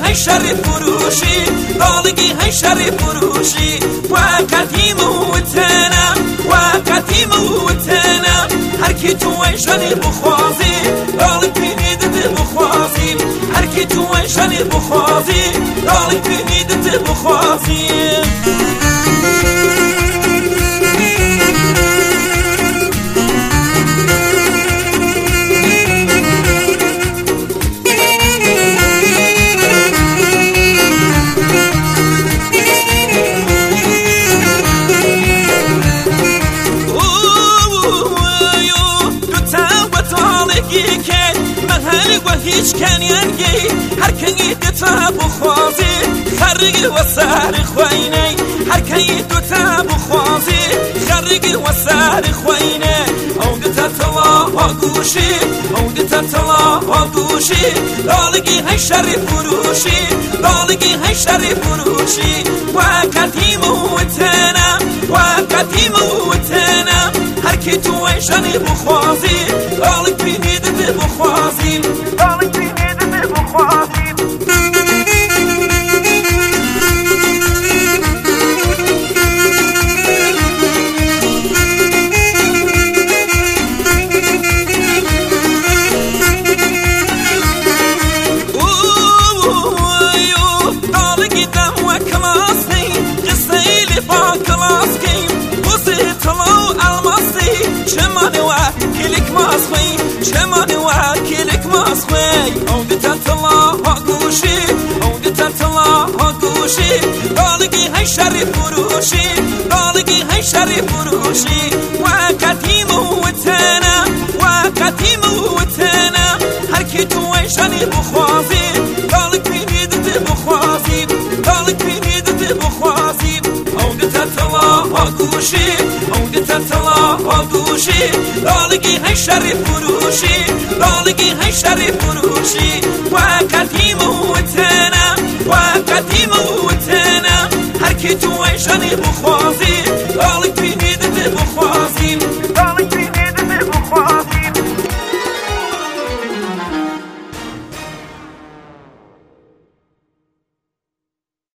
حشر فروشی بالگی حشر فروشی وقتی موتنا وقتی موتنا هر کی تو عشق بخوازی بالگ بینید بخوازی هر کی تو عشق بخوازی بالگ بینید بخوازی هیچ کنیانگی هر کنی دوتا بخوازی خرگی و سر خوینه هر کنی دوتا بخوازی خرگی و سر خوینه او دوتا طلا گوشی او دوتا طلا گوشی بالگی حشر فروشی بالگی حشر فروشی وقتی موتنا وقتی موتنا هر کی تو عشق بخوازی بالگ بینید بخوازی بالگ بینید بخوازی چمانی وکیلک ماسخوی او دیتا طلا گوشی او دیتا طلا گوشی بالگی حشر فروشی بالگی حشر فروشی وقتی موتنا وقتی موتنا هر کی تو عشق بخوازی بالگ بینید بخوازی بالگ بینید بخوازی او دیتا طلا گوشی او دیتا طلا گوشی بالگی حشر فروشی بالگی حشر فروشی وقتی موتنا وقتی موتنا هر کی تو عشق بخوازی